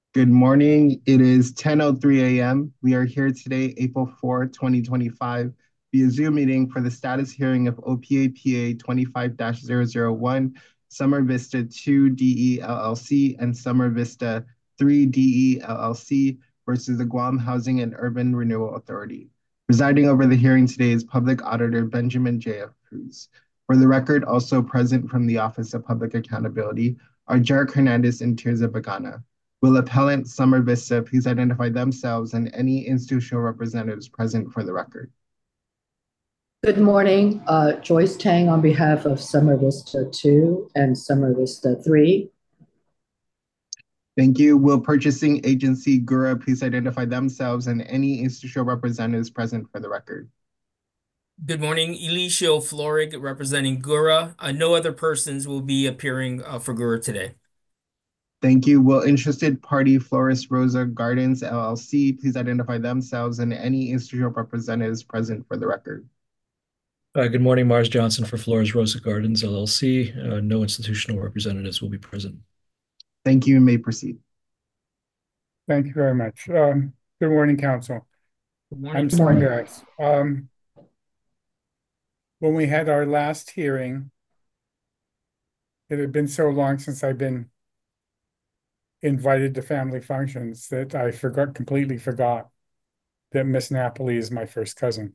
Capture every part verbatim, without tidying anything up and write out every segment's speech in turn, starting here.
Good morning. It is ten oh three a m. We are here today, April fourth, twenty twenty-five, via Zoom meeting for the status hearing of O P A P A twenty-five dash zero zero one, Summer Vista two D E L L C, and Summer Vista three D E L L C versus the Guam Housing and Urban Renewal Authority. Presiding over the hearing today is Public Auditor Benjamin J F. Cruz. For the record, also present from the Office of Public Accountability are Jarek Hernandez and Tirza Bagana. Will appellant Summer Vista please identify themselves and any institutional representatives present for the record? Good morning, uh, Joyce Tang on behalf of Summer Vista two and Summer Vista three. Thank you. Will purchasing agency Gura please identify themselves and any institutional representatives present for the record? Good morning, Elisio Florig representing Gura. Uh, no other persons will be appearing uh, for Gura today. Thank you. Will interested party Florist Rosa Gardens L L C please identify themselves and any institutional representatives present for the record? Uh, good morning, Mars Johnson for Flores Rosa Gardens L L C. Uh, no institutional representatives will be present. Thank you. You may proceed. Thank you very much. Um, good morning, Council. Good morning. I'm sorry, guys. Um, when we had our last hearing, it had been so long since I've been invited to family functions that I forgot completely forgot that Miss Napoli is my first cousin.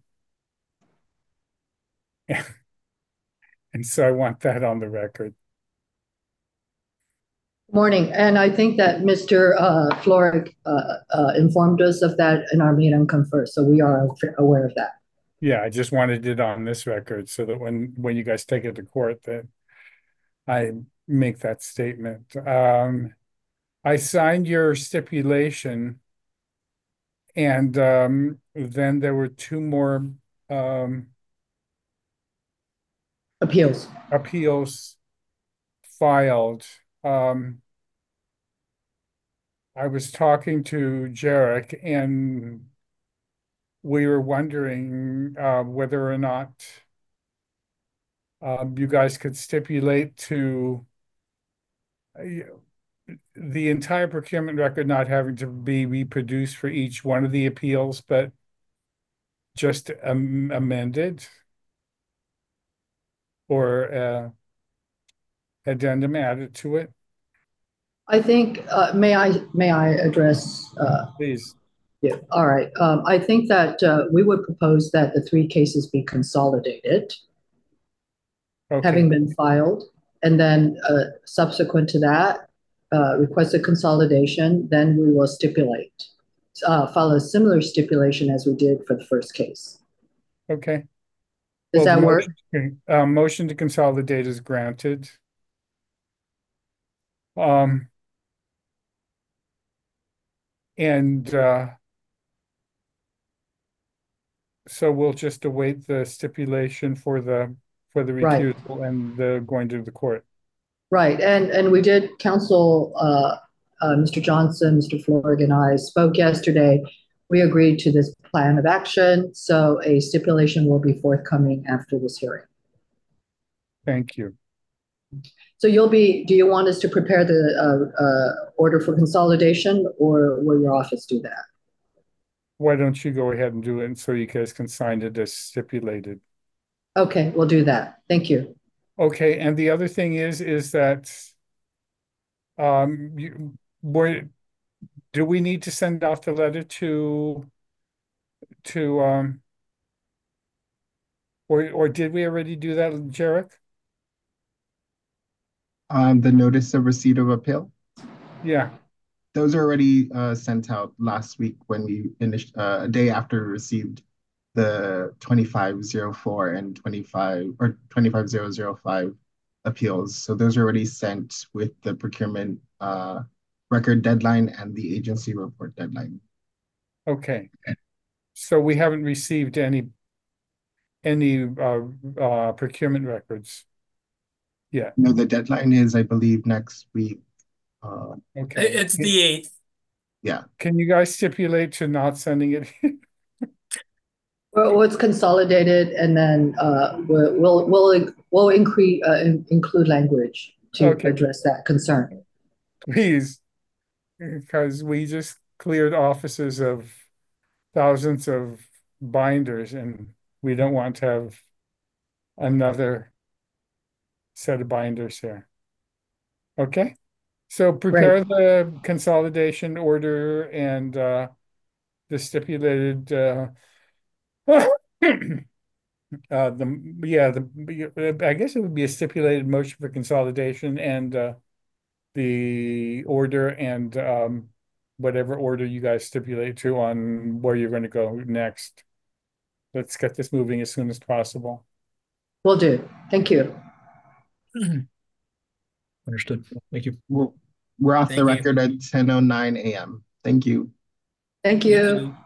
And so I want that on the record. Morning, and I think that Mister Uh, Floric uh, uh, informed us of that in our meet and confer, so we are aware of that. Yeah, I just wanted it on this record so that when when you guys take it to court, that I make that statement. Um, I signed your stipulation, and um, then there were two more um, Appeals. appeals filed. Um, I was talking to Jarek, and we were wondering uh, whether or not um, you guys could stipulate to uh, the entire procurement record not having to be reproduced for each one of the appeals, but just um, amended or uh, addendum added to it. I think, uh, may I may I address? Uh, Please. yeah, all right. Um, I think that uh, we would propose that the three cases be consolidated, Okay. having been filed, and then uh, subsequent to that, uh, request a consolidation, then we will stipulate, uh, follow a similar stipulation as we did for the first case. Okay. Does Well, that work? motion, uh, motion to consolidate is granted. Um, and uh, so we'll just await the stipulation for the for the Right. recusal and the going to the court. Right, and and we did counsel, uh, uh, Mister Johnson, Mister Florg, and I spoke yesterday. We agreed to this plan of action, so a stipulation will be forthcoming after this hearing. Thank you. So you'll be, do you want us to prepare the uh, uh, order for consolidation, or will your office do that? Why don't you go ahead and do it so you guys can sign it as stipulated? Okay, we'll do that. Thank you. Okay, and the other thing is, is that um, you, where, do we need to send off the letter to, to, um, or, or did we already do that, Jarek? Um, the notice of receipt of appeal, Yeah, those are already uh, sent out last week when we finished, uh, a day after we received the twenty-five oh four and twenty-five or twenty-five thousand five appeals. So those are already sent with the procurement uh, record deadline and the agency report deadline. okay. So we haven't received any, any uh, uh, procurement records yet. No, the deadline is, I believe, next week. Uh, Okay. It's the eighth. yeah. Can you guys stipulate to not sending it? Well, it's consolidated, and then uh, we'll we'll we'll, we'll increase uh, in, include language to Okay. address that concern. Please. because we just cleared offices of thousands of binders, and we don't want to have another set of binders here. Okay, so prepare the consolidation order and uh, the stipulated uh, uh, the yeah the I guess it would be a stipulated motion for consolidation and uh, the order and um, whatever order you guys stipulate to on where you're going to go next. Let's get this moving as soon as possible. Will do. Thank you. Understood. Thank you. We're we're off Thank the you. record at ten oh nine a m. Thank you. Thank Thank you. you.